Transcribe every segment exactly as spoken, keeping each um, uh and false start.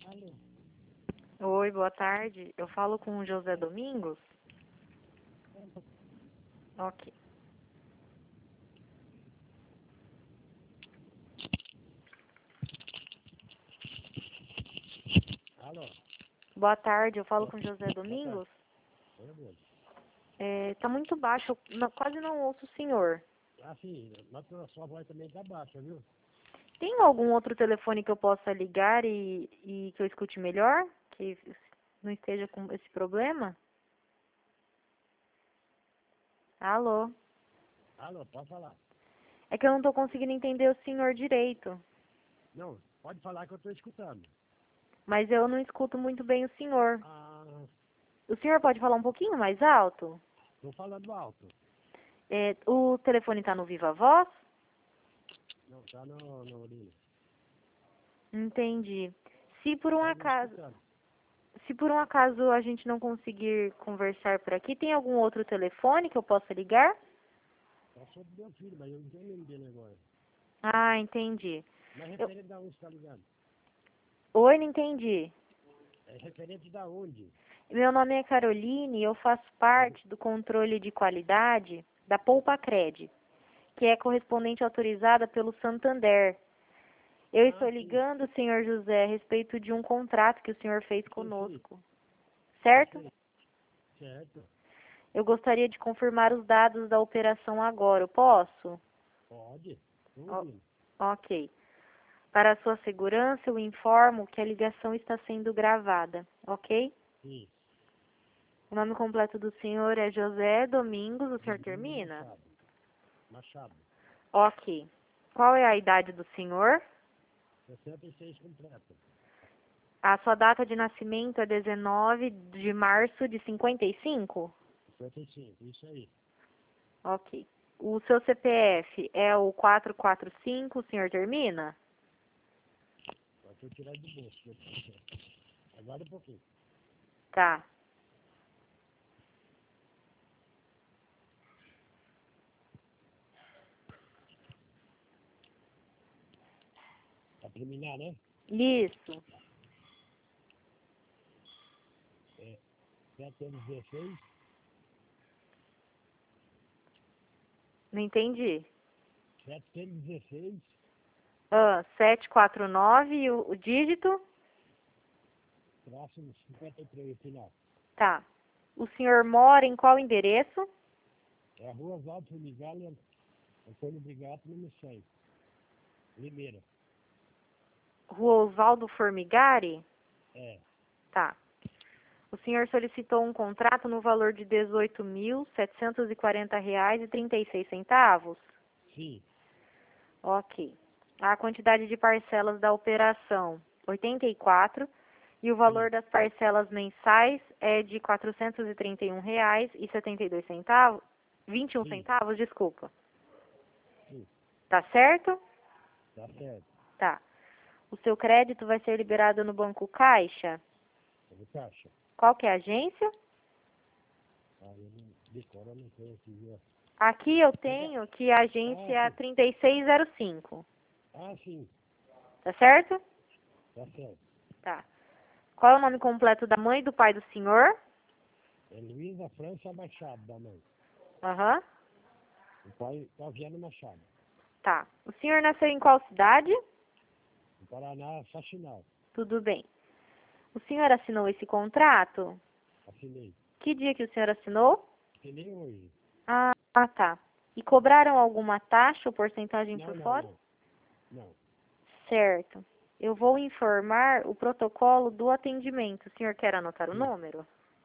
Alô. Oi, boa tarde. Eu falo com o José Domingos? Ok. Alô. Boa tarde, eu falo com o Boa José boa tarde. Domingos? Oi, amor. É, tá muito baixo, eu não- quase não ouço o senhor. Ah, sim. Mas a sua voz também tá baixa, viu? Tem algum outro telefone que eu possa ligar e, e que eu escute melhor? Que não esteja com esse problema? Alô? Alô, pode falar. É que eu não tô conseguindo entender o senhor direito. Não, pode falar que eu tô escutando. Mas eu não escuto muito bem o senhor. Ah, O senhor pode falar um pouquinho mais alto? tô falando alto. É, o telefone tá no Viva Voz? Não, tá no, no Lino. Entendi. Se por um Tá me acaso, escutando. se por um acaso a gente não conseguir conversar por aqui, tem algum outro telefone que eu possa ligar? Tá sobre meu filho, mas eu não tenho ninguém dele agora. Ah, entendi. Mas Eu... referente da onde você tá ligando? Oi, não entendi. É referente da onde? Meu nome é Caroline e eu faço parte do controle de qualidade da Poupa Cred, que é correspondente autorizada pelo Santander. Eu Ah, estou sim. ligando, senhor José, a respeito de um contrato que o senhor fez Sim, sim. conosco, Eu certo? sei. Certo. Eu gostaria de confirmar os dados da operação agora, eu posso? Pode. Tô Ó, ouvindo. ok. Para a sua segurança, eu informo que a ligação está sendo gravada, ok? Sim. O nome completo do senhor é José Domingos, o senhor Domingo termina? Machado. Machado. Ok. Qual é a idade do senhor? sessenta e seis completo. A sua data de nascimento é dezenove de março de cinquenta e cinco? cinquenta e cinco, isso aí. Ok. O seu C P F é o quatrocentos e quarenta e cinco, o senhor termina? Só que eu tirar do bolso. Agora um pouquinho. Tá. Pra terminar, né? Isso. É setecentos e dezesseis, Não entendi. setecentos e dezesseis, Ah, setecentos e quarenta e nove e o, o dígito? traço cinquenta e três, final. Tá. O senhor mora em qual endereço? É a Rua Oswaldo Formigalha, Antônio Brigato, número cem. Limeira. Rua Oswaldo Formigari? É, Tá. O senhor solicitou um contrato no valor de dezoito mil setecentos e quarenta reais e trinta e seis centavos? sim, Ok. A quantidade de parcelas da operação, oitenta e quatro, e o valor sim, das parcelas mensais é de quatrocentos e trinta e um reais e setenta e dois centavos, vinte e um sim, centavos, desculpa. sim. Tá certo? Tá certo. Tá. O seu crédito vai ser liberado no Banco Caixa? Você acha? Qual que é a agência? Ah, eu não, de cor eu não tenho aqui, viu? Aqui eu Você já- tenho que a Ah, agência é a sim. trinta e seis zero cinco. Ah, sim. Tá certo? Tá certo. Tá. Qual é o nome completo da mãe e do pai do senhor? É Luísa França Machado, da mãe. Aham. O pai Taviano Machado. Tá. O senhor nasceu em qual cidade? O Paraná, Faxinal. Tudo bem. O senhor assinou esse contrato? Assinei. Que dia que o senhor assinou? Assinei hoje. Ah, ah, tá. E cobraram alguma taxa ou porcentagem por Não, não, fora? não. Não. Certo. Eu vou informar o protocolo do atendimento. O senhor quer anotar o Sim. número?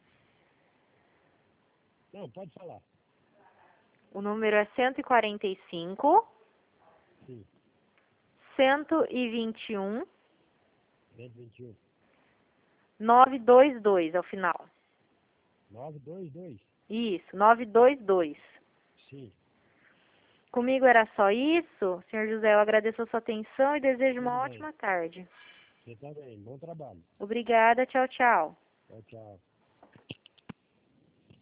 Não, pode falar. O número é cento e quarenta e cinco, Sim. cento e vinte e um, cento e vinte e um. novecentos e vinte e dois ao final. novecentos e vinte e dois. Isso, novecentos e vinte e dois. Sim. Comigo era só isso. Senhor José, eu agradeço a sua atenção e desejo Tudo uma bem. ótima tarde. Você também. Bom trabalho. Obrigada, tchau, tchau. Tchau, tchau.